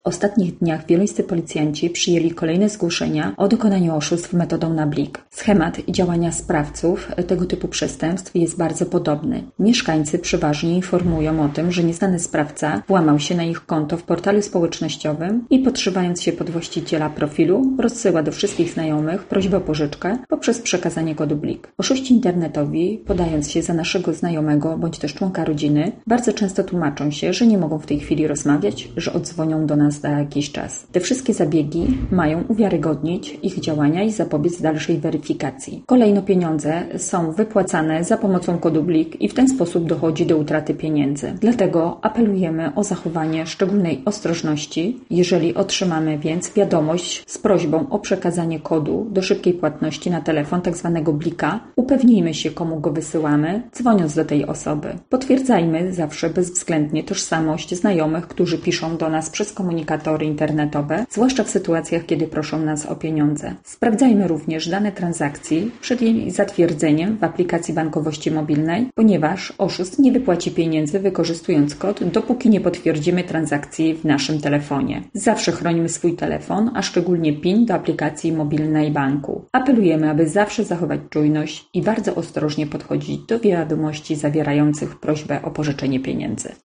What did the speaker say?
ostatnich dniach wieleńscy policjanci przyjęli kolejne zgłoszenia o dokonaniu oszustw metodą na blik. Schemat działania sprawców tego typu przestępstw jest bardzo podobny. Mieszkańcy przeważnie informują o tym, że nieznany sprawca włamał się na ich konto w portalu społecznościowym i podszywając się pod właściciela profilu, rozsyła do wszystkich znajomych prośbę o pożyczkę poprzez przekazanie kodu blik. Oszuści internetowi, podając się za naszego znajomego bądź też członka rodziny, bardzo często tłumaczą się, że nie mogą w tej chwili rozmawiać, że odzwonią do nas za jakiś czas. Te wszystkie zabiegi mają uwiarygodnić ich działania i zapobiec dalszej weryfikacji. Kolejno pieniądze są wypłacane za pomocą kodu blik i w ten sposób dochodzi do utraty pieniędzy. Dlatego apelujemy o zachowanie szczególnej ostrożności. Jeżeli otrzymamy więc wiadomość z prośbą o przekazanie kodu do szybkiej płatności na telefon, tzw. blika, upewnijmy się, komu go wysyłamy, dzwoniąc do tej osoby. Potwierdzajmy zawsze bezwzględnie tożsamość znajomych, którzy piszą do nas przez komunikatory internetowe, zwłaszcza w sytuacjach, kiedy proszą nas o pieniądze. Sprawdzajmy również dane transakcji przed jej zatwierdzeniem w aplikacji bankowości mobilnej, ponieważ oszust nie wypłaci pieniędzy wykorzystując kod, dopóki nie potwierdzimy transakcji w naszym telefonie. Zawsze chronimy swój telefon, a szczególnie PIN do aplikacji mobilnej banku. Apelujemy, aby zawsze zachować czujność i bardzo ostrożnie podchodzić do wiadomości zawierających prośbę o pożyczenie pieniędzy.